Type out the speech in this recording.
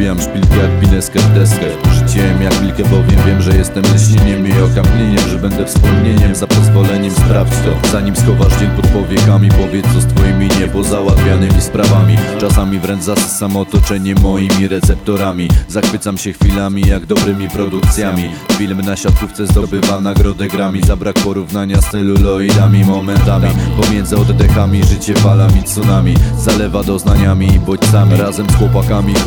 Wbijam szpilkę jak pineskę w deskę. Rzuciłem jak pilkę, bowiem wiem, że jestem lśnieniem i okapnieniem, że będę wspomnieniem. Za pozwoleniem sprawdź to, zanim schowasz dzień pod powiekami. Powiedz co z twoimi niepozałatwianymi sprawami. Czasami wręcz zasysam otoczenie moimi receptorami. Zachwycam się chwilami jak dobrymi produkcjami. Film na siatkówce zdobywa nagrodę Grammy. Za brak porównania z celuloidami, momentami pomiędzy oddechami życie falami tsunami zalewa doznaniami i bodźcami. Razem z chłopakami